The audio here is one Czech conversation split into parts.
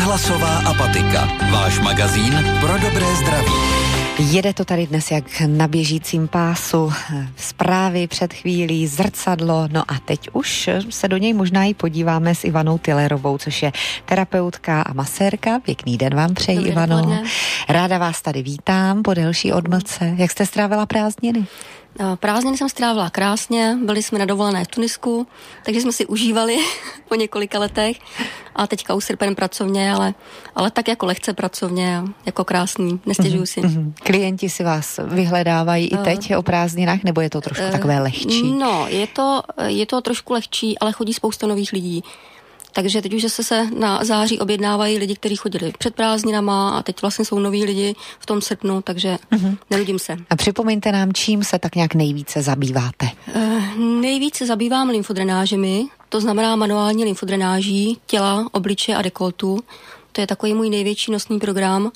Rozhlasová apatika. Váš magazín pro dobré zdraví. Jede to tady dnes jak na běžícím pásu. Zprávy před chvílí, zrcadlo, no a teď už se do něj možná i podíváme s Ivanou Tillerovou, což je terapeutka a masérka. Pěkný den vám přeji, Dobrý Ivano. dopoledne. Ráda vás tady vítám po delší odmlce. Jak jste strávila prázdniny? Prázdniny jsem strávila krásně, byli jsme na dovolené v Tunisku, takže jsme si užívali po několika letech a teďka už srpen pracovně, ale tak jako lehce pracovně, jako krásný, nestěžuju si. Klienti si vás vyhledávají i teď o prázdninách, nebo je to trošku takové lehčí? No, je to trošku lehčí, ale chodí spousta nových lidí. Takže teď už se na září objednávají lidi, kteří chodili před prázdninama a teď vlastně jsou noví lidi v tom srpnu, takže neludím se. A připomeňte nám, čím se tak nějak nejvíce zabýváte? Nejvíce zabývám lymfodrenážemi, to znamená manuální lymfodrenáží těla, obličeje a dekoltu. To je takový můj největší nosný program.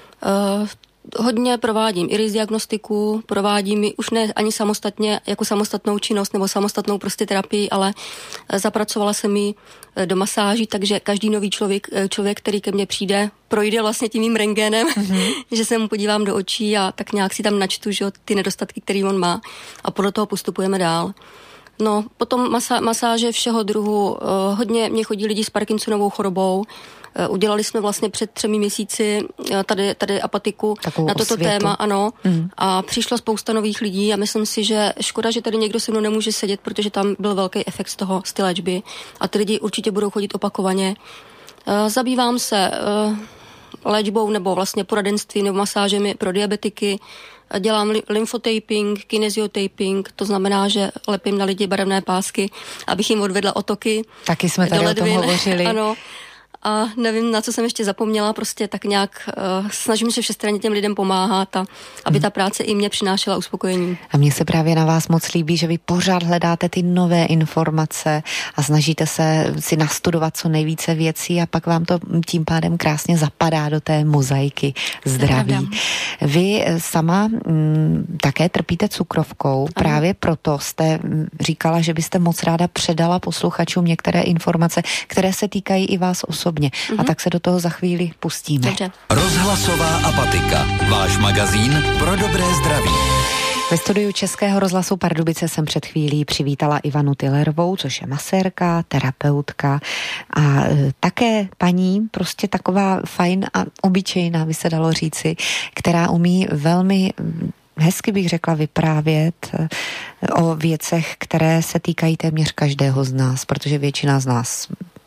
Hodně provádím iris diagnostiku, provádím ji už ne ani samostatně, jako samostatnou činnost nebo samostatnou prostě terapii, ale zapracovala jsem ji do masáží, takže každý nový člověk, který ke mně přijde, projde vlastně tím mým rentgenem, že se mu podívám do očí a tak nějak si tam načtu, že, ty nedostatky, který on má a podle toho postupujeme dál. No, potom masáže všeho druhu, hodně mě chodí lidi s Parkinsonovou chorobou. Udělali jsme vlastně před 3 měsíci tady apatiku takovou na toto téma, ano. A přišlo spousta nových lidí a myslím si, že škoda, že tady někdo se mnou nemůže sedět, protože tam byl velký efekt z té léčby a ty lidi určitě budou chodit opakovaně. Zabývám se léčbou nebo vlastně poradenství nebo masážemi pro diabetiky. Dělám lymfotaping, kinesiotaping, to znamená, že lepím na lidi barevné pásky, abych jim odvedla otoky. Taky jsme tady o tom hovořili. Ano. A nevím, na co jsem ještě zapomněla, prostě tak nějak snažím se všestranně těm lidem pomáhat a aby ta práce i mě přinášela uspokojení. A mně se právě na vás moc líbí, že vy pořád hledáte ty nové informace a snažíte se si nastudovat co nejvíce věcí a pak vám to tím pádem krásně zapadá do té mozaiky zdraví. Vy sama také trpíte cukrovkou, právě proto jste říkala, že byste moc ráda předala posluchačům některé informace, které se týkají i vás osobně. A tak se do toho za chvíli pustíme. Dobře. Rozhlasová apatika. Váš magazín pro dobré zdraví. Ve studiu Českého rozhlasu Pardubice jsem před chvílí přivítala Ivanu Tillerovou, což je masérka, terapeutka a také paní, prostě taková fajn a obyčejná, by se dalo říci, která umí velmi hezky bych řekla vyprávět o věcech, které se týkají téměř každého z nás, protože většina z nás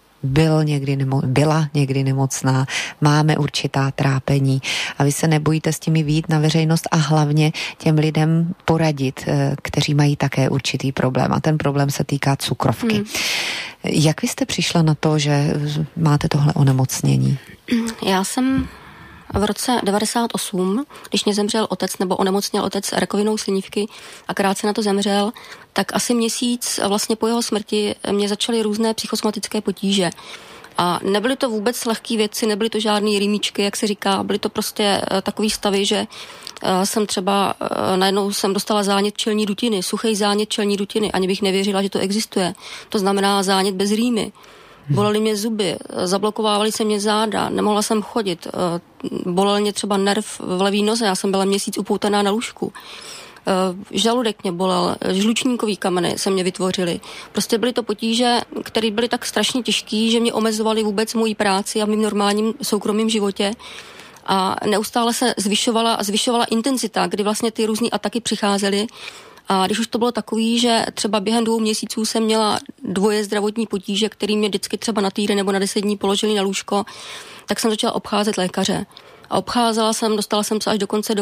byla někdy nemocná, máme určitá trápení a vy se nebojíte s těmi vyjít na veřejnost a hlavně těm lidem poradit, kteří mají také určitý problém a ten problém se týká cukrovky. Jak vy jste přišla na to, že máte tohle onemocnění? Já jsem v roce 98, když mě zemřel otec, nebo onemocněl otec rakovinou slinivky a krátce na to zemřel, tak asi měsíc vlastně po jeho smrti mě začaly různé psychosomatické potíže. A nebyly to vůbec lehké věci, nebyly to žádný rýmíčky, jak se říká, byly to prostě takový stavy, že jsem třeba najednou jsem dostala zánět čelní dutiny, suchý zánět čelní dutiny, ani bych nevěřila, že to existuje. To znamená zánět bez rýmy. Bolely mě zuby, zablokovávaly se mě záda, nemohla jsem chodit, bolel mě třeba nerv v levý noze, já jsem byla měsíc upoutaná na lůžku. Žaludek mě bolel, žlučníkový kameny se mě vytvořily. Prostě byly to potíže, které byly tak strašně těžké, že mě omezovaly vůbec moji práci a v mým normálním soukromém životě. A neustále se zvyšovala intenzita, kdy vlastně ty různý ataky přicházely. A když už to bylo takový, že třeba během 2 měsíců jsem měla 2 zdravotní potíže, které mě vždycky třeba na týden nebo na 10 dní položili na lůžko, tak jsem začala obcházet lékaře. A dostala jsem se až dokonce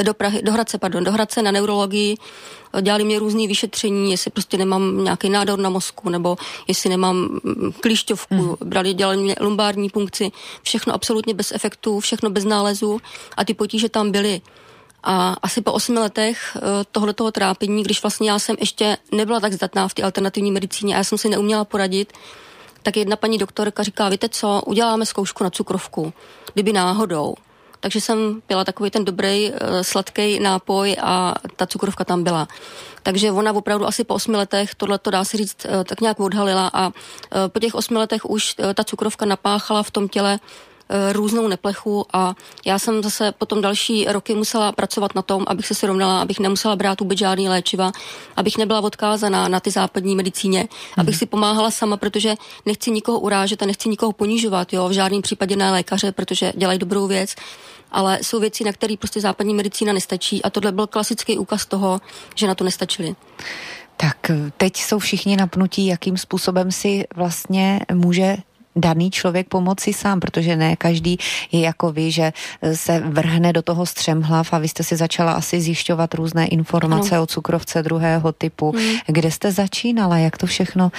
do Hradce na neurologii. Dělali mě různý vyšetření, jestli prostě nemám nějaký nádor na mozku, nebo jestli nemám klíšťovku. Dělali mě lumbární punkci. Všechno absolutně bez efektu, všechno bez nálezu a ty potíže tam byly. A asi po 8 letech tohletoho trápení, když vlastně já jsem ještě nebyla tak zdatná v té alternativní medicíně a já jsem si neuměla poradit, tak jedna paní doktorka říká, víte co, uděláme zkoušku na cukrovku, kdyby náhodou. Takže jsem pila takový ten dobrý sladký nápoj a ta cukrovka tam byla. Takže ona opravdu asi po 8 letech tohleto dá se říct tak nějak odhalila a po těch 8 letech už ta cukrovka napáchala v tom těle různou neplechu a já jsem zase potom další roky musela pracovat na tom, abych se srovnala, abych nemusela brát vůbec žádný léčiva, abych nebyla odkázaná na ty západní medicíně, abych si pomáhala sama, protože nechci nikoho urážet a nechci nikoho ponižovat, jo, v žádném případě ne lékaře, protože dělají dobrou věc, ale jsou věci, na které prostě západní medicína nestačí a tohle byl klasický úkaz toho, že na to nestačili. Tak teď jsou všichni napnutí, jakým způsobem si vlastně může daný člověk pomoci sám, protože ne každý je jako vy, že se vrhne do toho střemhlav a vy jste si začala asi zjišťovat různé informace o cukrovce druhého typu. Kde jste začínala? Jak to všechno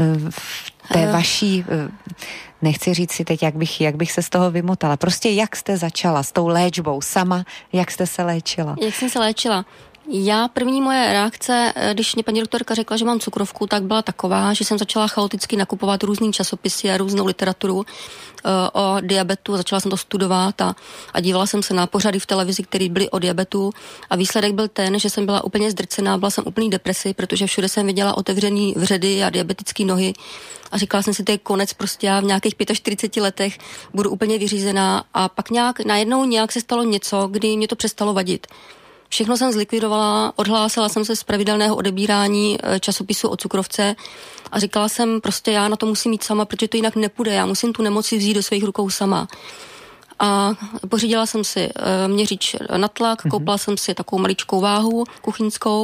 v té vaší, nechci říct si teď, jak bych se z toho vymotala. Prostě jak jste začala s tou léčbou sama, jak jste se léčila? Jak jsem se léčila? První moje reakce, když mě paní doktorka řekla, že mám cukrovku, tak byla taková, že jsem začala chaoticky nakupovat různý časopisy a různou literaturu o diabetu. Začala jsem to studovat a dívala jsem se na pořady v televizi, které byly o diabetu a výsledek byl ten, že jsem byla úplně zdrcená, byla jsem úplný depresi, protože všude jsem viděla otevřený vředy a diabetické nohy a říkala jsem si, to je konec, prostě já v nějakých 45 letech budu úplně vyřízená a pak najednou nějak se stalo něco, kdy mě to přestalo vadit. Všechno jsem zlikvidovala, odhlásila jsem se z pravidelného odebírání časopisu o cukrovce a říkala jsem, prostě já na to musím jít sama, protože to jinak nepůjde, já musím tu nemoci vzít do svých rukou sama. A pořídila jsem si měřič na tlak, koupila jsem si takovou maličkou váhu kuchyňskou,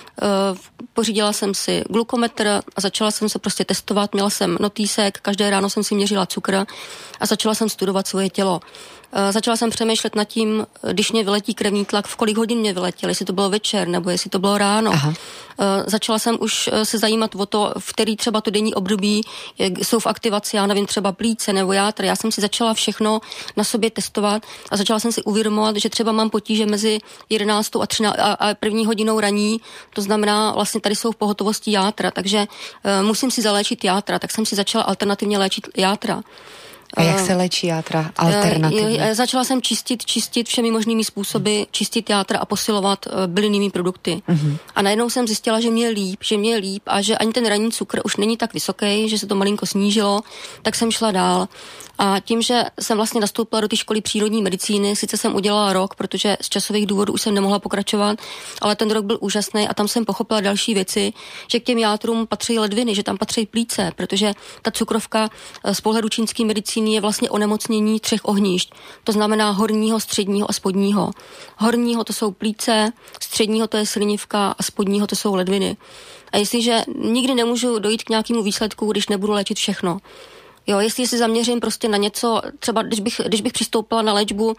pořídila jsem si glukometr a začala jsem se prostě testovat, měla jsem notýsek, každé ráno jsem si měřila cukr a začala jsem studovat svoje tělo. Začala jsem přemýšlet nad tím, když mě vyletí krevní tlak, v kolik hodin mě vyletěl, jestli to bylo večer nebo jestli to bylo ráno. Začala jsem už se zajímat o to, v který třeba to denní období jsou v aktivaci, já nevím, třeba plíce nebo játra. Já jsem si začala všechno na sobě testovat a začala jsem si uvědomovat, že třeba mám potíže mezi 11. a 13. a první hodinou raní, to znamená, vlastně tady jsou v pohotovosti játra, takže musím si zaléčit játra, tak jsem si začala alternativně léčit játra. A jak se léčí játra alternativně? Začala jsem čistit všemi možnými způsoby, čistit játra a posilovat bylinnými produkty. A najednou jsem zjistila, že mě je líp a že ani ten ranní cukr už není tak vysoký, že se to malinko snížilo, tak jsem šla dál. A tím, že jsem vlastně nastoupila do té školy přírodní medicíny, sice jsem udělala rok, protože z časových důvodů už jsem nemohla pokračovat, ale ten rok byl úžasný a tam jsem pochopila další věci, že k těm játrům patří ledviny, že tam patří plíce, protože ta cukrovka z pohledu čínské medicíny je vlastně onemocnění 3 ohnišť. To znamená horního, středního a spodního. Horního to jsou plíce, středního to je slinivka a spodního to jsou ledviny. A jestliže nikdy nemůžu dojít k nějakému výsledku, když nebudu léčit všechno. Jo, jestli si zaměřím prostě na něco, třeba když bych přistoupila na léčbu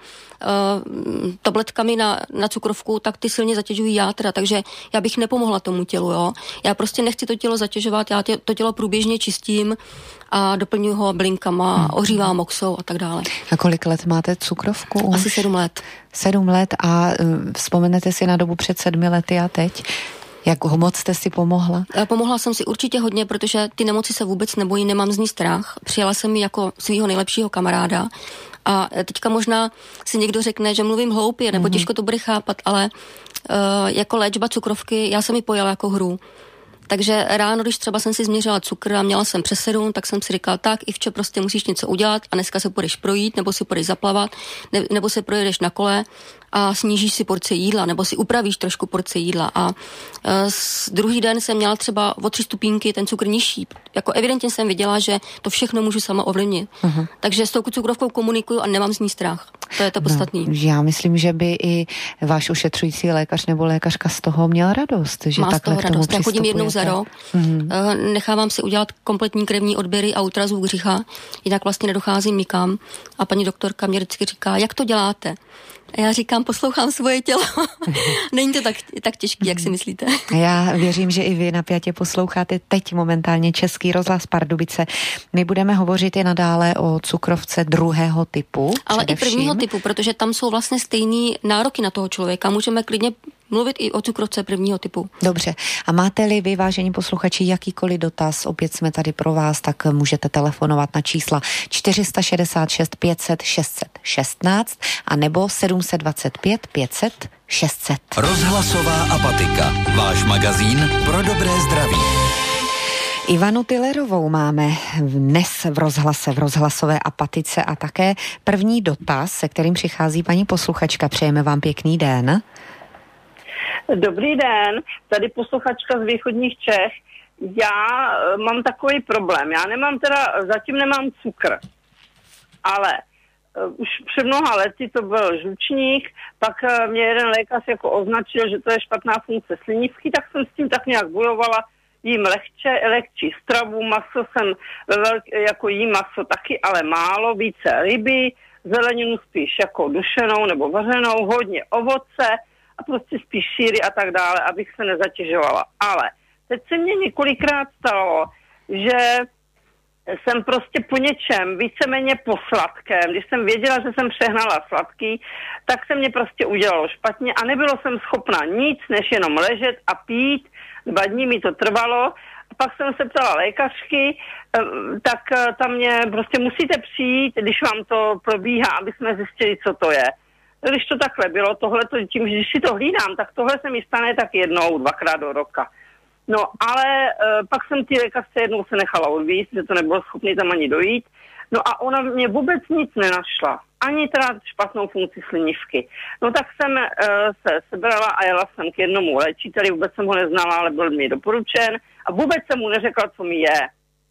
tabletkami na cukrovku, tak ty silně zatěžují játra, takže já bych nepomohla tomu tělu, jo. Já prostě nechci to tělo zatěžovat, já to tělo průběžně čistím a doplňuji ho bylinkama, ohřívám oxou a tak dále. A kolik let máte cukrovku? Asi 7 let. 7 let a vzpomenete si na dobu před 7 lety a teď? Jak moc jste si pomohla? Pomohla jsem si určitě hodně, protože ty nemoci se vůbec nebojím, nemám z ní strach. Přijala jsem ji jako svého nejlepšího kamaráda. A teďka možná si někdo řekne, že mluvím hloupě, nebo těžko to bude chápat, ale jako léčba cukrovky, já jsem ji pojala jako hru. Takže ráno, když třeba jsem si změřila cukr a měla jsem přes 7, tak jsem si říkala, tak Ivče, prostě musíš něco udělat a dneska se půjdeš projít, nebo si půjdeš zaplavat, nebo se projedeš na kole a snížíš si porci jídla, nebo si upravíš trošku porci jídla. A druhý den jsem měla třeba o 3 stupínky ten cukr nižší. Jako evidentně jsem viděla, že to všechno můžu sama ovlivnit. Takže s tou cukrovkou komunikuju a nemám z ní strach. To je to podstatný. No, já myslím, že by i váš ošetřující lékař nebo lékařka z toho měl radost, že má takhle z toho radost. Já chodím jednou za rok. Nechávám si udělat kompletní krevní odběry a ultrazvuk břicha, jinak vlastně nedocházím nikam. A paní doktorka mě vždycky říká, jak to děláte? A já říkám, poslouchám svoje tělo. Není to tak těžký, jak si myslíte. Já věřím, že i vy napjatě posloucháte teď momentálně Český rozhlas Pardubice. My budeme hovořit i nadále o cukrovce druhého typu. Ale především i prvního typu, protože tam jsou vlastně stejný nároky na toho člověka. Můžeme klidně mluvit i o cukrovce prvního typu. Dobře. A máte-li vy, vážení posluchači, jakýkoliv dotaz, opět jsme tady pro vás, tak můžete telefonovat na čísla 466 500 616 a nebo 725 500 600. Rozhlasová apatika. Váš magazín pro dobré zdraví. Ivanu Tillerovou máme dnes v rozhlase, v rozhlasové apatice a také první dotaz, se kterým přichází paní posluchačka. Přejeme vám pěkný den. Dobrý den, tady posluchačka z východních Čech. Já mám takový problém. Já zatím nemám cukr, ale už před mnoha lety to byl žlučník, pak mě jeden lékař jako označil, že to je špatná funkce slinivky, tak jsem s tím tak nějak bojovala, jím lehčí stravu, maso jsem jako jím maso taky, ale málo, více ryby, zeleninu spíš jako dušenou nebo vařenou, hodně ovoce a prostě spíš síry a tak dále, abych se nezatěžovala. Ale teď se mně několikrát stalo, že jsem prostě po něčem, víceméně po sladkém. Když jsem věděla, že jsem přehnala sladký, tak se mě prostě udělalo špatně a nebylo jsem schopna nic, než jenom ležet a pít. 2 dní mi to trvalo. A pak jsem se ptala lékařky, tak tam mě prostě musíte přijít, když vám to probíhá, aby jsme zjistili, co to je. Když to takhle bylo, tím, když si to hlídám, tak tohle se mi stane tak 1-2krát do roka. No, ale pak jsem ty lékařce jednou se nechala odvízt, že to nebylo schopný tam ani dojít. No a ona mě vůbec nic nenašla. Ani teda špatnou funkci slinivky. No tak jsem se sebrala a jela jsem k jednomu léčiteli, vůbec jsem ho neznala, ale byl mi doporučen a vůbec jsem mu neřekla, co mi je.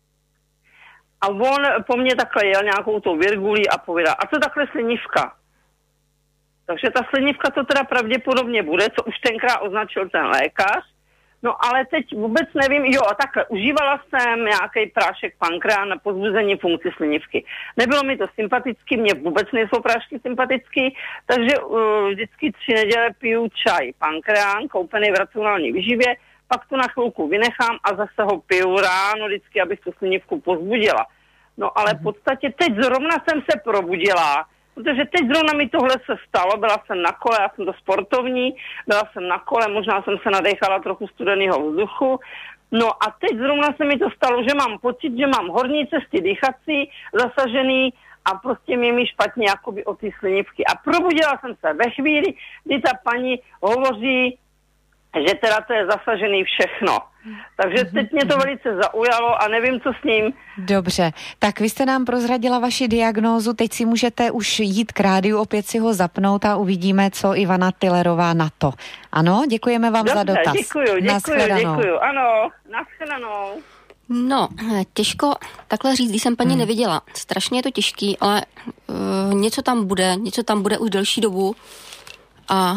A on po mně takhle jel nějakou tou virgulí a pověděl, a co takhle slinivka? Takže ta slinivka to teda pravděpodobně bude, co už tenkrát označil ten lékař. No ale teď vůbec nevím, a takhle, užívala jsem nějaký prášek pankreán na pozbuzení funkci slinivky. Nebylo mi to sympatický, mně vůbec nejsou prášky sympatický, takže vždycky 3 neděle piju čaj pankreán, koupený v racionální výživě, pak to na chvilku vynechám a zase ho piju ráno vždycky, abych tu slinivku pozbudila. No ale v podstatě teď zrovna jsem se probudila, protože teď zrovna mi tohle se stalo, byla jsem na kole, já jsem to sportovní, byla jsem na kole, možná jsem se nadechala trochu studeného vzduchu, no a teď zrovna se mi to stalo, že mám pocit, že mám horní cesty dýchací zasažený a prostě mi špatně jakoby o ty slinivky. A probudila jsem se ve chvíli, kdy ta paní hovoří, že teda to je zasažený všechno. Takže teď mě to velice zaujalo a nevím, co s ním. Dobře, tak vy jste nám prozradila vaši diagnózu, teď si můžete už jít k rádiu, opět si ho zapnout a uvidíme, co Ivana Tillerová na to. Ano, děkujeme vám za dotaz. Děkuju, ano, nashledanou. No, těžko takhle říct, když jsem paní neviděla. Strašně je to těžký, ale něco tam bude už delší dobu. A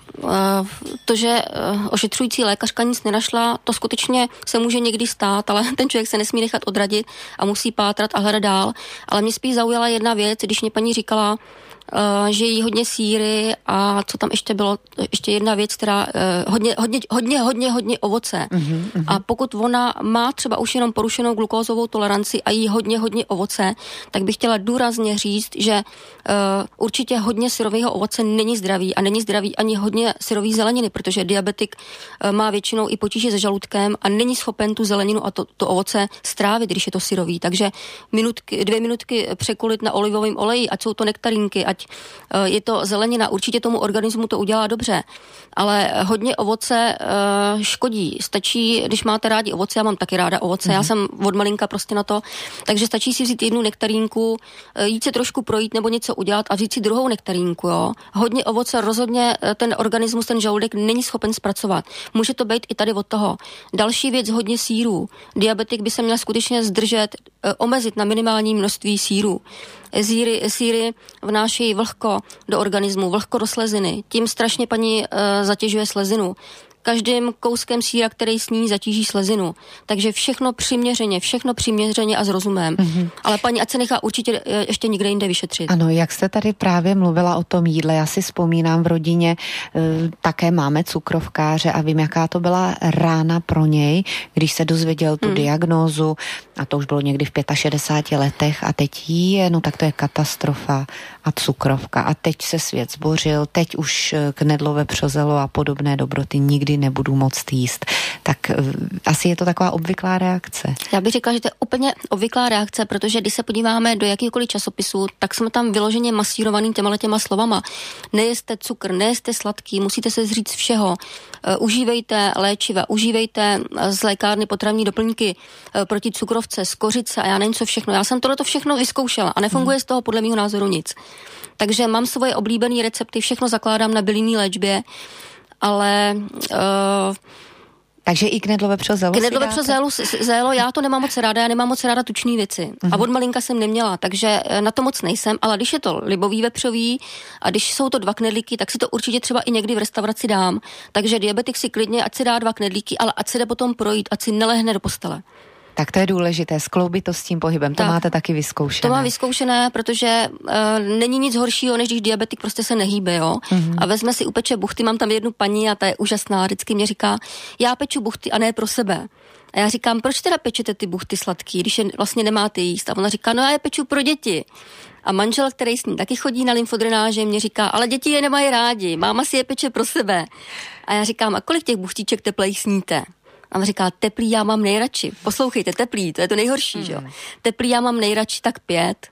to, že ošetřující lékařka nic nenašla, to skutečně se může někdy stát, ale ten člověk se nesmí nechat odradit a musí pátrat a hledat dál. Ale mě spíš zaujala jedna věc, když mě paní říkala, že jí hodně síry a co tam ještě bylo, ještě jedna věc, která hodně ovoce. A pokud ona má třeba už jenom porušenou glukózovou toleranci a jí hodně ovoce, tak bych chtěla důrazně říct, že určitě hodně syrového ovoce není zdravý a není zdravý ani hodně syrový zeleniny, protože diabetik má většinou i potíže se žaludkem a není schopen tu zeleninu a to ovoce strávit, když je to syrový. Takže 2 minutky překulit na olivovém oleji, ať jsou to nektarínky, ať je to zelenina, určitě tomu organismu to udělá dobře, ale hodně ovoce škodí. Stačí, když máte rádi ovoce, já mám taky ráda ovoce, já jsem od malinka prostě na to, takže stačí si vzít 1 nektarínku, jít se trošku projít nebo něco udělat a vzít si 2 nektarínku, jo. Hodně ovoce rozhodně ten organismus, ten žaludek není schopen zpracovat. Může to být i tady od toho. Další věc, hodně sýrů. Diabetik by se měl skutečně zdržet, omezit na minimální množství sýrů. Sýry vnášejí vlhko do organismu, vlhko do sleziny. Tím strašně paní zatěžuje slezinu. Každým kouskem sýra, který sní, zatíží slezinu. Takže všechno přiměřeně a s rozumem. Ale paní ať se nechá určitě ještě někde jinde vyšetřit. Ano, jak jste tady právě mluvila o tom jídle, já si vzpomínám v rodině, také máme cukrovkáře a vím, jaká to byla rána pro něj, když se dozvěděl tu diagnózu a to už bylo někdy v 65 letech a teď no tak to je katastrofa a cukrovka a teď se svět zbořil, teď už knedlo, vepřozelo a podobné dobroty nikdy nikdy nebudu moct jíst. Tak asi je to taková obvyklá reakce. Já bych řekla, že to je úplně obvyklá reakce, protože když se podíváme do jakýkoliv časopisu, tak jsme tam vyloženě masírovaný těma slovama. Nejeste cukr, nejeste sladký, musíte se zříct všeho. Užívejte léčiva, užívejte z lékárny potravní doplňky proti cukrovce, z kořice a já nevím co všechno. Já jsem tohleto všechno vyzkoušela a nefunguje z toho podle mého názoru nic. Takže mám svoje oblíbené recepty, všechno zakládám na bylinné léčbě, ale... Takže i knedlové přezelo. Knedlové přezelo, já to nemám moc ráda, já nemám moc ráda tučný věci. A od malinka jsem neměla, takže na to moc nejsem, ale když je to libový vepřový a když jsou to 2 knedlíky, tak si to určitě třeba i někdy v restauraci dám. Takže diabetik si klidně, ať si dá 2 knedlíky, ale ať si jde potom projít, ať si nelehne do postele. Tak to je důležité, skloubit to s tím pohybem. To máte taky vyzkoušené. To mám vyzkoušené, protože není nic horšího, než když diabetik prostě se nehýbe, jo. A vezme si upeče buchty, mám tam jednu paní a ta je úžasná, vždycky mě říká, já peču buchty a ne pro sebe. A já říkám, proč teda pečete ty buchty sladký, když je vlastně nemáte jíst? A ona říká, no já je peču pro děti. A manžel, který s ní taky chodí na lymfodrenáže, mě říká, ale děti je nemají rádi, máma si je peče pro sebe. A já říkám, a kolik těch buchtíček teplejch sníte? A on říká, teplý já mám nejradši. Poslouchejte, teplý, to je to nejhorší, že jo. Teplý já mám nejradši tak 5.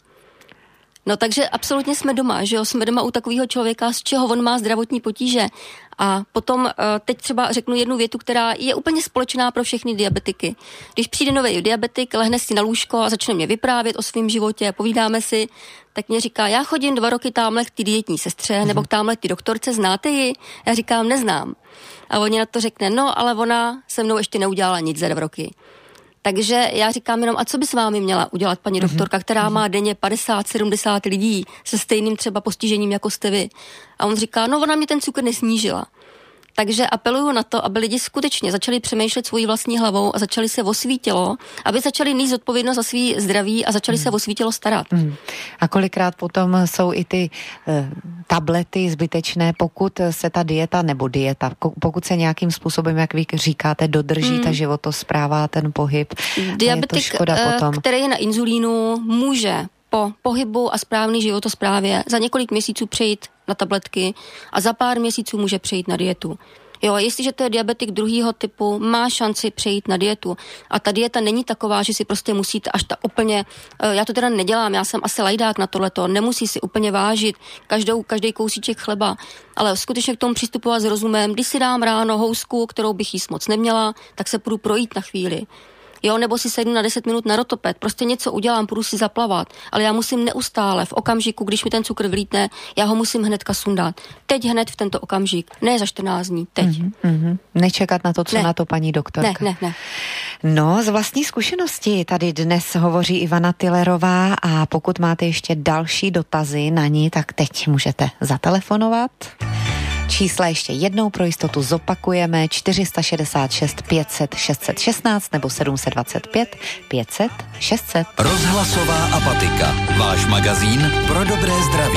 No takže absolutně jsme doma, že jo. Jsme doma u takového člověka, z čeho on má zdravotní potíže. A potom teď třeba řeknu jednu větu, která je úplně společná pro všechny diabetiky. Když přijde nový diabetik, lehne si na lůžko a začne mě vyprávět o svém životě, povídáme si, tak mě říká, já chodím 2 roky tamhle k té dietní sestře, nebo k tamhle ty doktorce, znáte ji? Já říkám, neznám. A oni na to řekne, no, ale ona se mnou ještě neudělala nic za 2 roky. Takže já říkám jenom, a co by s vámi měla udělat paní doktorka, která má denně 50-70 lidí se stejným třeba postižením, jako jste vy. A on říká, no, ona mě ten cukr nesnížila. Takže apeluju na to, aby lidi skutečně začali přemýšlet svojí vlastní hlavou a začali se o svý tělo, aby začali nést odpovědnost za svý zdraví a začali se o svý tělo starat. A kolikrát potom jsou i ty tablety zbytečné, pokud se ta dieta, pokud se nějakým způsobem, jak vy říkáte, dodrží ta životospráva, ten pohyb. Diabetik, který je na inzulínu, může po pohybu a správný životosprávě za několik měsíců přejít na tabletky a za pár měsíců může přejít na dietu. Jo, jestliže to je diabetik 2. typu, má šanci přejít na dietu. A ta dieta není taková, že si prostě musíte až ta úplně, já to teda nedělám, já jsem asi lajdák na tohleto, nemusí si úplně vážit každý kousíček chleba, ale skutečně k tomu přistupovat s rozumem. Když si dám ráno housku, kterou bych jíst moc neměla, tak se půjdu projít na chvíli. Jo, nebo si sednu na 10 minut na rotoped, prostě něco udělám, půjdu si zaplavat, ale já musím neustále v okamžiku, když mi ten cukr vlítne, já ho musím hnedka sundat. Teď hned v tento okamžik, ne za 14 dní, teď. Nečekat na to, co na to paní doktorka. Ne. No, z vlastní zkušenosti tady dnes hovoří Ivana Tillerová a pokud máte ještě další dotazy na ní, tak teď můžete zatelefonovat. Čísla ještě jednou pro jistotu zopakujeme 466 500 616 nebo 725 500 600. Rozhlasová apatika. Váš magazín pro dobré zdraví.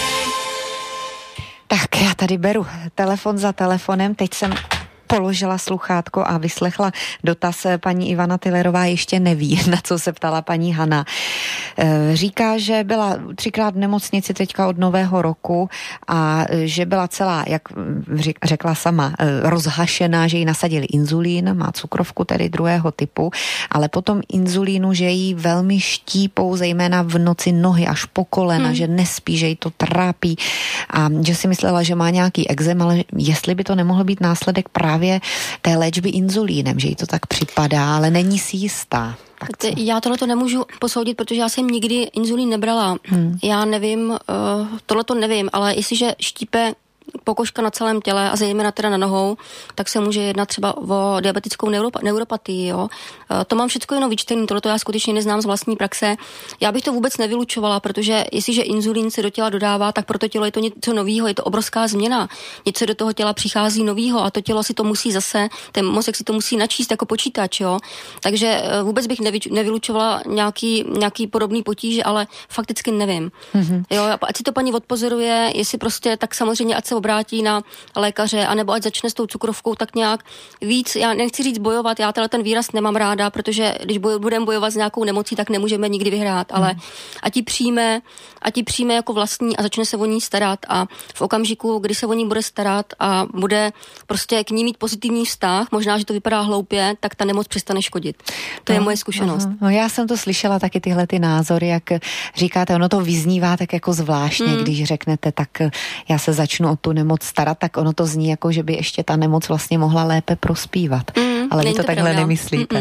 Tak já tady beru telefon za telefonem, teď jsem položila sluchátko a vyslechla dotaz. Paní Ivana Tillerová ještě neví, na co se ptala paní Hana. Říká, že byla 3krát v nemocnici teďka od Nového roku a že byla celá, jak řekla sama, rozhašená, že jí nasadili inzulín, má cukrovku tedy 2. typu, ale potom inzulínu, že jí velmi štípou, zejména v noci nohy až po kolena, že nespí, že jí to trápí a že si myslela, že má nějaký ekzem, ale jestli by to nemohl být následek právě té léčby inzulínem, že jí to tak připadá, ale není si jistá. Já tohleto nemůžu posoudit, protože já jsem nikdy inzulín nebrala. Já nevím, tohleto nevím, ale jestliže štípe pokožka na celém těle a zejména teda na nohou, tak se může jednat třeba o diabetickou neuropatii, jo. To mám všechno jenom vyčtený, tohleto já skutečně neznám z vlastní praxe. Já bych to vůbec nevylučovala, protože jestliže inzulín se do těla dodává, tak pro to tělo je to něco novýho, je to obrovská změna. Něco do toho těla přichází novýho a to tělo si to musí zase, ten mozek si to musí načíst jako počítač, jo. Takže vůbec bych nevylučovala nějaký podobný potíže, ale fakticky nevím. Jo, ať si to paní odpozoruje, jestli prostě tak samozřejmě ať se obrátí na lékaře, anebo ať začne s tou cukrovkou tak nějak víc, já nechci říct bojovat, já ten výraz nemám ráda, protože když budeme bojovat s nějakou nemocí, tak nemůžeme nikdy vyhrát, ale ať ji přijme jako vlastní a začne se o ní starat a v okamžiku, kdy se o ní bude starat a bude prostě k ní mít pozitivní vztah, možná, že to vypadá hloupě, tak ta nemoc přestane škodit. To je moje zkušenost. No, já jsem to slyšela taky tyhle ty názory, jak říkáte, ono to vyznívá tak jako zvláštně, když řeknete, tak já se začnu o tu nemoc starat, tak ono to zní jako, že by ještě ta nemoc vlastně mohla lépe prospívat. Ale vy to takhle pravda. Nemyslíte.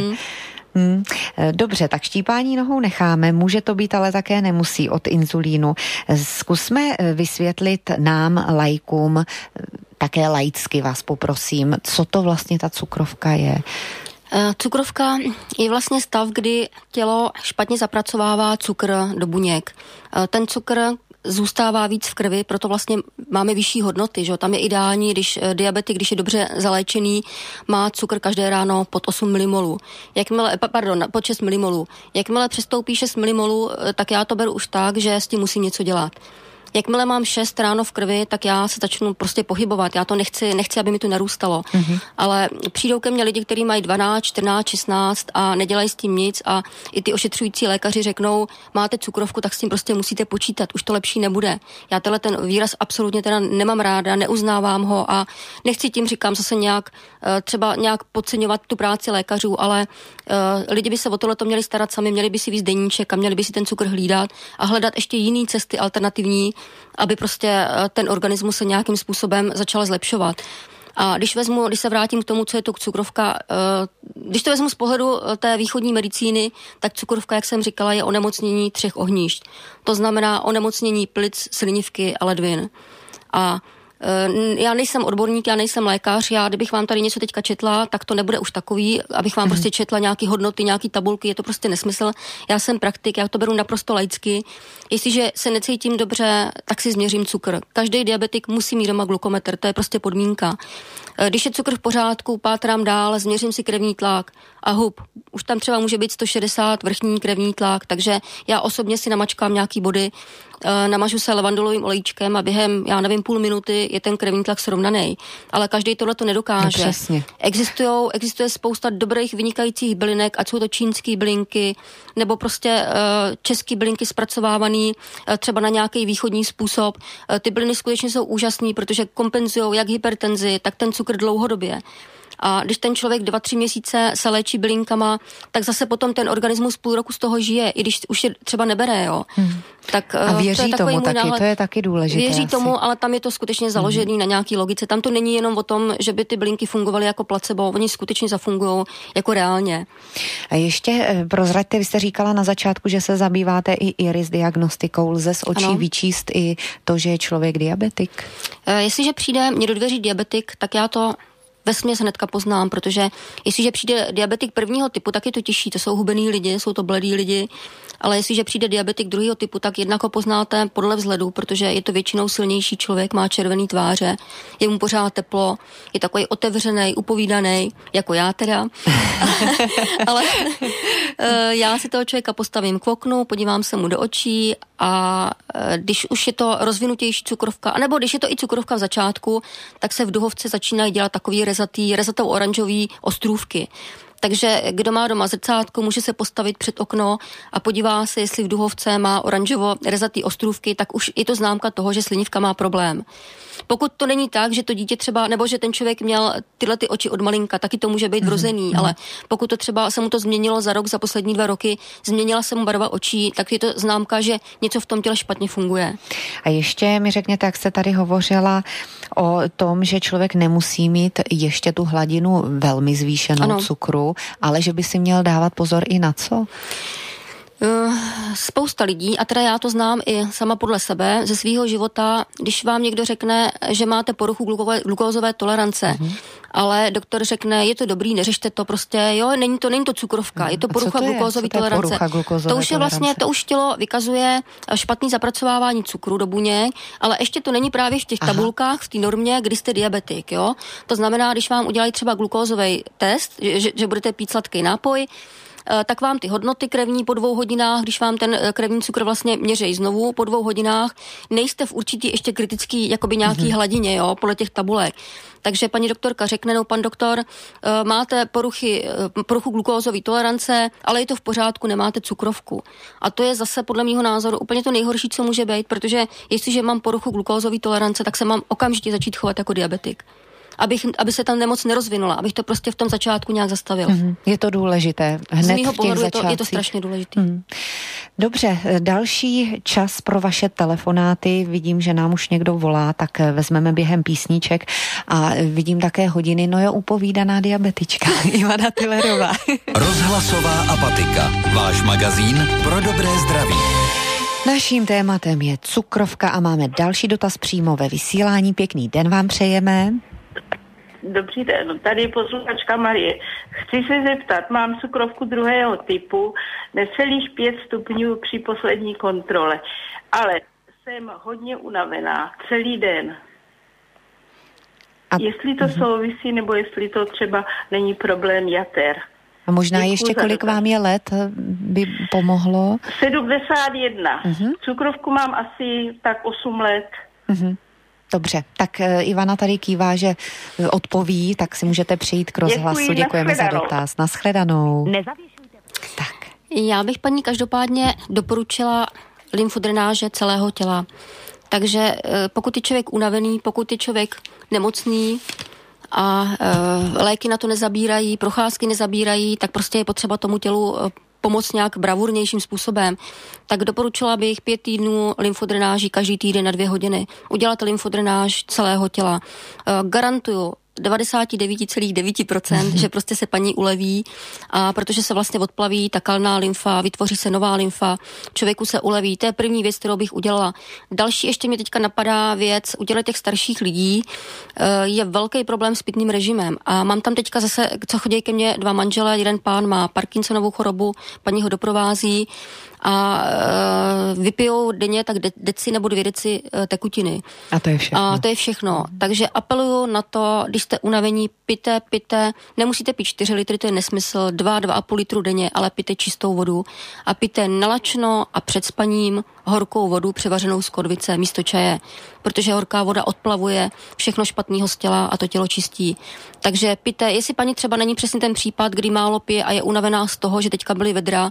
Dobře, tak štípání nohou necháme, může to být, ale také nemusí od inzulínu. Zkusme vysvětlit nám, laikům, také laicky vás poprosím, co to vlastně ta cukrovka je. Cukrovka je vlastně stav, kdy tělo špatně zapracovává cukr do buněk. Ten cukr zůstává víc v krvi, proto vlastně máme vyšší hodnoty, že? Tam je ideální, když diabetik, když je dobře zaléčený, má cukr každé ráno pod 8 milimolů. Pod 6 milimolů. Jakmile přestoupí 6 milimolů, tak já to beru už tak, že s tím musím něco dělat. Jakmile mám 6 ráno v krvi, tak já se začnu prostě pohybovat. Já to nechci, aby mi to narůstalo. Ale přijdou ke mně lidi, kteří mají 12, 14, 16 a nedělají s tím nic a i ty ošetřující lékaři řeknou, máte cukrovku, tak s tím prostě musíte počítat, už to lepší nebude. Já ten výraz absolutně teda nemám ráda, neuznávám ho a nechci tím, říkám zase třeba nějak podceňovat tu práci lékařů, ale lidi by se o tohleto měli starat sami, měli by si víc deníček a měli by si ten cukr hlídat a hledat ještě jiné cesty alternativní, aby prostě ten organismus se nějakým způsobem začal zlepšovat. A když se vrátím k tomu, co je to cukrovka, když to vezmu z pohledu té východní medicíny, tak cukrovka, jak jsem říkala, je onemocnění 3 ohnišť. To znamená onemocnění plic, slinivky a ledvin. A já nejsem odborník, já nejsem lékař, kdybych vám tady něco teďka četla, tak to nebude už takový, abych vám prostě četla nějaký hodnoty, nějaký tabulky, je to prostě nesmysl. Já jsem praktik, já to beru naprosto laicky. Jestliže se necítím dobře, tak si změřím cukr. Každý diabetik musí mít doma glukometr, to je prostě podmínka. Když je cukr v pořádku, pátrám dál, změřím si krevní tlak a už tam třeba může být 160 vrchní krevní tlak, takže já osobně si namačkám nějaký body, namažu se levandulovým olejčkem a během, půl minuty je ten krevní tlak srovnaný. Ale každý tohle to nedokáže. No, existuje spousta dobrých vynikajících bylinek, ať jsou to čínský bylinky, nebo prostě český bylinky zpracovávaný třeba na nějaký východní způsob. Ty byliny skutečně jsou úžasný, protože kompenzují jak hypertenzi, tak ten cukr dlouhodobě. A když ten člověk 2-3 měsíce se léčí bylinkama, tak zase potom ten organismus půl roku z toho žije, i když už je třeba nebere, jo. Tak, a věří to tomu taky, to je taky důležité. Věří tomu, ale tam je to skutečně založený na nějaký logice. Tam to není jenom o tom, že by ty bylinky fungovaly jako placebo, oni skutečně zafungujou jako reálně. A ještě prozraďte, vy jste říkala na začátku, že se zabýváte i iris diagnostikou. Lze z očí vyčíst i to, že je člověk diabetik? Jestliže přijde mě do dveří diabetik, tak já to vesměs hnedka poznám, protože jestliže přijde diabetik prvního typu, tak je to těžší, to jsou hubený lidi, jsou to bledý lidi, ale jestliže přijde diabetik druhého typu, tak jednak ho poznáte podle vzhledu, protože je to většinou silnější člověk, má červený tváře, je mu pořád teplo, je takový otevřený, upovídaný, jako já teda. Ale já si toho člověka postavím k oknu, podívám se mu do očí a když už je to rozvinutější cukrovka, anebo když je to i cukrovka v začátku, tak se v duhovce začínají dělat takový rezatou-oranžový ostrůvky. Takže kdo má doma zrcátko, může se postavit před okno a podívá se, jestli v duhovce má oranžovo-rezatý ostrůvky, tak už je to známka toho, že slinivka má problém. Pokud to není tak, že to dítě třeba, nebo že ten člověk měl tyhle ty oči od malinka, taky to může být vrozený, ale pokud to třeba se mu to změnilo za rok, za poslední 2 roky, změnila se mu barva očí, tak je to známka, že něco v tom těle špatně funguje. A ještě mi řekněte, jak jste tady hovořila o tom, že člověk nemusí mít ještě tu hladinu velmi zvýšenou cukru, ale že by si měl dávat pozor i na co? Spousta lidí, a teda já to znám i sama podle sebe, ze svýho života, když vám někdo řekne, že máte poruchu glukózové tolerance, ale doktor řekne, je to dobrý, neřešte to prostě, jo, není to cukrovka, je to porucha glukózové tolerance. To už je vlastně, to už tělo vykazuje špatný zapracovávání cukru do buněk, ale ještě to není právě v těch tabulkách, v té normě, kdy jste diabetik, jo. To znamená, když vám udělají třeba glukózový test, že budete pít sladký nápoj, tak vám ty hodnoty krevní po 2 hodinách, když vám ten krevní cukr vlastně měří znovu po 2 hodinách, nejste v určitý ještě kritický jakoby nějaký hladině, jo, podle těch tabulek. Takže paní doktorka řekne, no pan doktor, máte poruchu glukózové tolerance, ale je to v pořádku, nemáte cukrovku. A to je zase podle mýho názoru úplně to nejhorší, co může být, protože jestliže mám poruchu glukózové tolerance, tak se mám okamžitě začít chovat jako diabetik. Aby se tam nemoc nerozvinula, abych to prostě v tom začátku nějak zastavil. Je to důležité. Hned z mýho pohledu začátcích. je to strašně důležité. Dobře, další čas pro vaše telefonáty. Vidím, že nám už někdo volá, tak vezmeme během písniček a vidím také hodiny. No jo, upovídaná diabetička Ivana Tillerová. Rozhlasová apatika. Váš magazín pro dobré zdraví. Naším tématem je cukrovka a máme další dotaz přímo ve vysílání. Pěkný den vám přejeme. Dobrý den, tady posluchačka Marie. Chci se zeptat, mám cukrovku 2. typu, necelých 5 stupňů při poslední kontrole, ale jsem hodně unavená celý den. Jestli to souvisí, nebo jestli to třeba není problém jater. A možná děkuji ještě, kolik vám je let, by pomohlo? 71. Cukrovku mám asi tak 8 let. Dobře, tak Ivana tady kývá, že odpoví, tak si můžete přijít k rozhlasu. Děkujeme za dotaz. Nashledanou. Nezavěšujte. Tak. Já bych paní každopádně doporučila lymfodrenáže celého těla. Takže pokud je člověk unavený, pokud je člověk nemocný a léky na to nezabírají, procházky nezabírají, tak prostě je potřeba tomu tělu pomoct nějak bravurnějším způsobem, tak doporučila bych 5 týdnů lymfodrenáží každý týden na 2 hodiny. Udělat lymfodrenáž celého těla. Garantuju 99,9%, že prostě se paní uleví, a protože se vlastně odplaví ta kalná lymfa, vytvoří se nová lymfa, člověku se uleví. To je první věc, kterou bych udělala. Další ještě mě teďka napadá věc, u těch starších lidí je velký problém s pitným režimem a mám tam teďka zase, co chodí ke mně 2 manželé, jeden pán má Parkinsonovu chorobu, paní ho doprovází a vypijou denně tak deci nebo 2 deci tekutiny. A to je všechno. A to je všechno. Takže apeluju na to, když jste unavení, pijte. Nemusíte pít 4 litry, to je nesmysl, 2,5 litru denně, ale pijte čistou vodu. A pijte nalačno a před spaním horkou vodu převařenou z korvice místo čaje. Protože horká voda odplavuje všechno špatného z těla a to tělo čistí. Takže pijte, jestli paní třeba není přesně ten případ, kdy málo pije a je unavená z toho, že teďka byly vedra,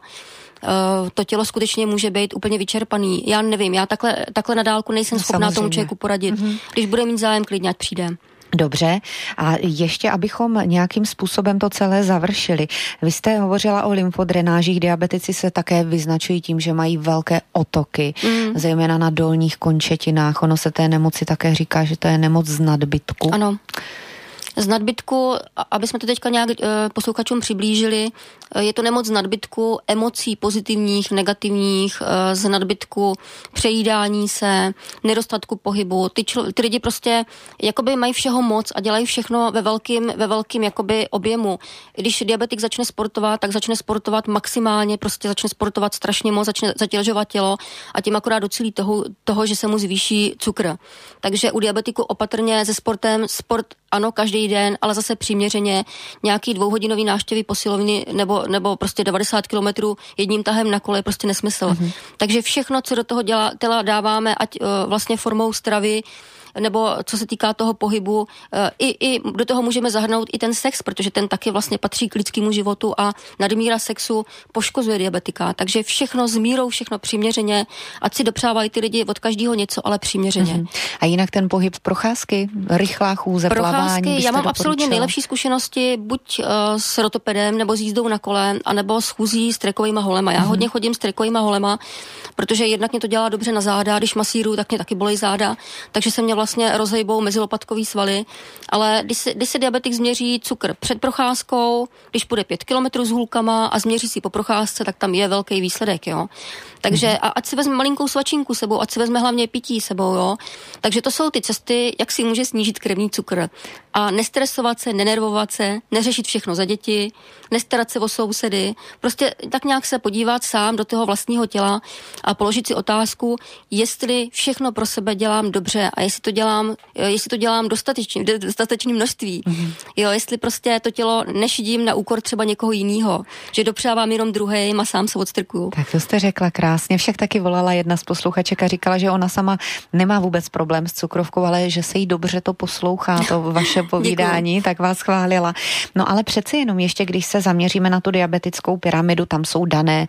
to tělo skutečně může být úplně vyčerpaný. Já nevím, já takhle na dálku nejsem schopná tomu člověku poradit. Když bude mít zájem, klidně ať přijde. Dobře, a ještě abychom nějakým způsobem to celé završili. Vy jste hovořila o lymfodrenážích, diabetici se také vyznačují tím, že mají velké otoky, zejména na dolních končetinách. Ono se té nemoci také říká, že to je nemoc z nadbytku. Ano. Z nadbytku, aby jsme to teďka nějak posluchačům přiblížili, je to nemoc z nadbytku emocí pozitivních, negativních, z nadbytku přejídání se, nedostatku pohybu. Ty lidi prostě jakoby mají všeho moc a dělají všechno ve velkým jakoby objemu. Když diabetik začne sportovat, tak začne sportovat maximálně, prostě začne sportovat strašně moc, začne zatěžovat tělo a tím akorát docílí toho, že se mu zvýší cukr. Takže u diabetiku opatrně se sportem, sport ano, každý den, ale zase přiměřeně nějaký 2hodinový návštěvy posilovny nebo prostě 90 kilometrů jedním tahem na kole je prostě nesmysl. Takže všechno, co do toho těla dáváme, ať vlastně formou stravy, nebo co se týká toho pohybu, i do toho můžeme zahrnout i ten sex, protože ten taky vlastně patří k lidskému životu a nadmíra sexu poškozuje diabetika. Takže všechno s mírou, všechno přiměřeně, ať si dopřávají ty lidi od každého něco, ale přiměřeně. A jinak ten pohyb procházky, rychlá chůze, plavání, já mám absolutně nejlepší zkušenosti buď s rotopedem, nebo s jízdou na kole, anebo s chůzí s trekovýma holema. Já hodně chodím s trekovýma holema, protože jednak mě to dělá dobře na záda, když masíruju, tak mě taky bolí záda, takže se mě vlastně rozhejbou mezilopatkový svaly, ale když se diabetik změří cukr před procházkou, když půjde 5 kilometrů s hůlkama a změří si po procházce, tak tam je velký výsledek, jo. Takže a ať si vezme malinkou svačinku sebou, ať si vezme hlavně pití sebou, jo. Takže to jsou ty cesty, jak si může snížit krevní cukr. A nestresovat se, nenervovat se, neřešit všechno za děti, nestarat se o sousedy, prostě tak nějak se podívat sám do toho vlastního těla a položit si otázku, jestli všechno pro sebe dělám dobře a jestli to dělám dostatečné množství. Jo, jestli prostě to tělo nešidím na úkor třeba někoho jiného, že dopřávám jenom druhým a sám se odstrkuju. Tak to jste řekla krásně. Však taky volala jedna z posluchaček a říkala, že ona sama nemá vůbec problém s cukrovkou, ale že se jí dobře to poslouchá, to vaše povídání, tak vás chválila. No ale přeci jenom ještě, když se zaměříme na tu diabetickou pyramidu, tam jsou dané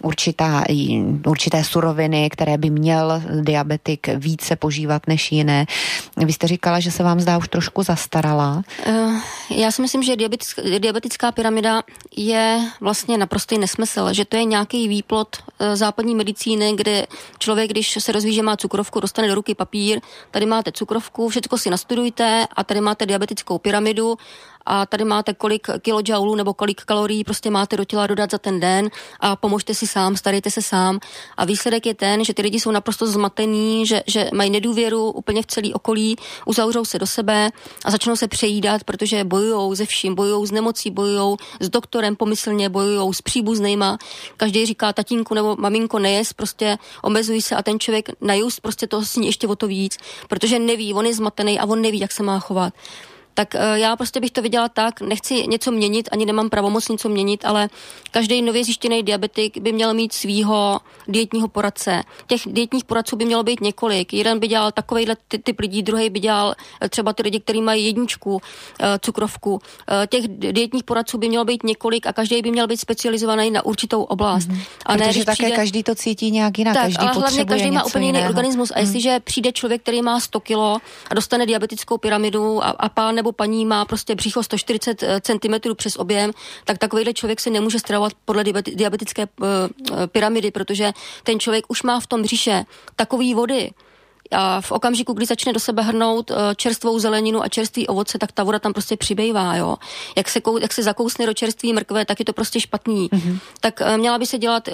určité suroviny, které by měl diabetik více požívat než jiné. Vy jste říkala, že se vám zdá už trošku zastaralá. Já si myslím, že diabetická pyramida je vlastně naprostý nesmysl, že to je nějaký výplod západní medicíny, kde člověk, když se dozví, že má cukrovku, dostane do ruky papír, tady máte cukrovku, všechno si nastudujte a tady máte diabetickou pyramidu a tady máte kolik kilojoulů nebo kolik kalorií prostě máte do těla dodat za ten den a pomožte si sám, starejte se sám. A výsledek je ten, že ty lidi jsou naprosto zmatení, že mají nedůvěru úplně v celý okolí, uzavřou se do sebe a začnou se přejídat, protože bojujou se vším, bojujou s nemocí, bojujou s doktorem pomyslně, bojujou s příbuznejma. Každý říká tatínku nebo maminko nejez, prostě omezuj se a ten člověk najust prostě toho sní ještě o to víc, protože neví, on je zmatený a on neví, jak se má chovat. Tak já prostě bych to viděla tak, nechci něco měnit, ani nemám pravomoc něco měnit, ale každý nově zjištěný diabetik by měl mít svýho dietního poradce. Těch dietních poradců by mělo být několik. Jeden by dělal takovejhle typ lidí, druhý by dělal třeba ty lidi, kteří mají 1 cukrovku. Těch dietních poradců by mělo být několik a každý by měl být specializovaný na určitou oblast. A protože ne, také každý to cítí nějak jinak, tak, každý ale potřebuje hlavně každý má úplně jiný organismus. A jestliže přijde člověk, který má 100 kilo a dostane diabetickou pyramidu a pán nebo paní má prostě břicho 140 cm přes objem, tak takovýhle člověk se nemůže stravovat podle diabetické pyramidy, protože ten člověk už má v tom břiše takový vody, a v okamžiku, kdy začne do sebe hrnout čerstvou zeleninu a čerstvý ovoce, tak ta voda tam prostě přibývá, jo. Jak se zakousne do čerství mrkve, tak je to prostě špatný. Tak měla by se dělat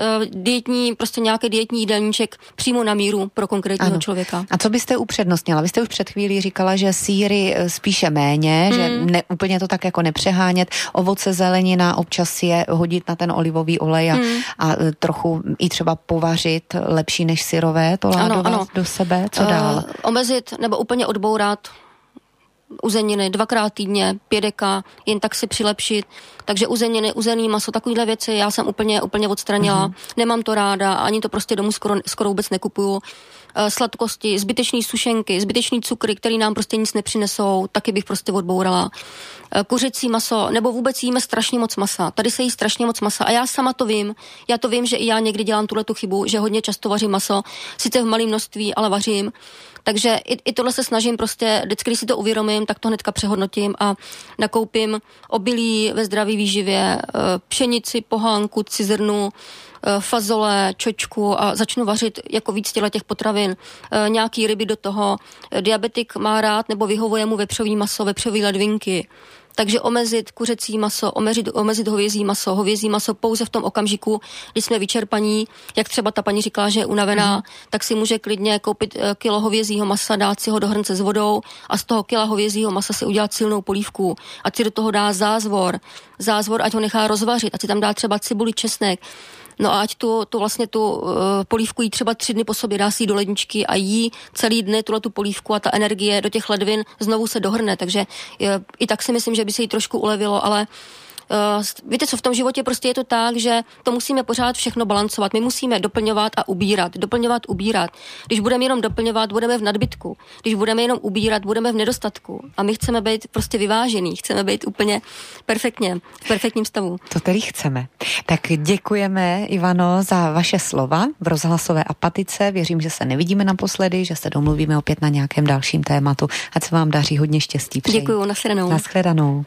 nějaký dietní jídelníček přímo na míru pro konkrétního člověka. A co byste upřednostnila? Vy jste už před chvílí říkala, že sýry spíše méně, že úplně to tak jako nepřehánět, ovoce, zelenina, občas si je hodit na ten olivový olej a trochu i třeba povařit lepší než syrové, to ládovat do sebe. Co dál? Omezit nebo úplně odbourat uzeniny 2x týdně, 5 deka, jen tak si přilepšit. Takže uzeniny, uzený maso, takovýhle věci já jsem úplně odstranila. Nemám to ráda, ani to prostě domů skoro vůbec nekupuju. Sladkosti, zbytečný sušenky, zbytečný cukry, který nám prostě nic nepřinesou, taky bych prostě odbourala. Kuřecí maso, nebo vůbec jíme strašně moc masa. Tady se jí strašně moc masa a já sama to vím. Já to vím, že i já někdy dělám tuhletu chybu, že hodně často vařím maso, sice v malém množství, ale vařím. Takže i tohle se snažím prostě, vždycky, když si to uvědomím, tak to hnedka přehodnotím a nakoupím obilí ve zdraví výživě, pšenici, pohánku, cizrnu, fazole, čočku a začnu vařit jako víc těch potravin. Nějaký ryby do toho. Diabetik má rád nebo vyhovuje mu vepřový maso, vepřový ledvinky. Takže omezit kuřecí maso, omezit hovězí maso pouze v tom okamžiku, kdy jsme vyčerpaní, jak třeba ta paní říkala, že je unavená, tak si může klidně koupit kilo hovězího masa, dát si ho do hrnce s vodou a z toho kila hovězího masa si udělat silnou polívku. Ať si do toho dá zázvor, ať ho nechá rozvařit, ať si tam dá třeba cibuli, česnek. No a ať tu polívku jí třeba 3 dny po sobě, dá si do ledničky a jí celý dny tu polívku a ta energie do těch ledvin znovu se dohrne, takže i tak si myslím, že by se jí trošku ulevilo, ale víte co, v tom životě prostě je to tak, že to musíme pořád všechno balancovat. My musíme doplňovat a ubírat. Když budeme jenom doplňovat, budeme v nadbytku. Když budeme jenom ubírat, budeme v nedostatku. A my chceme být prostě vyvážený, chceme být úplně v perfektním stavu. To tedy chceme. Tak děkujeme, Ivano, za vaše slova v rozhlasové Apatice. Věřím, že se nevidíme naposledy, že se domluvíme opět na nějakém dalším tématu. Ať se vám daří, hodně štěstí přeji. Děkuju, nashledanou.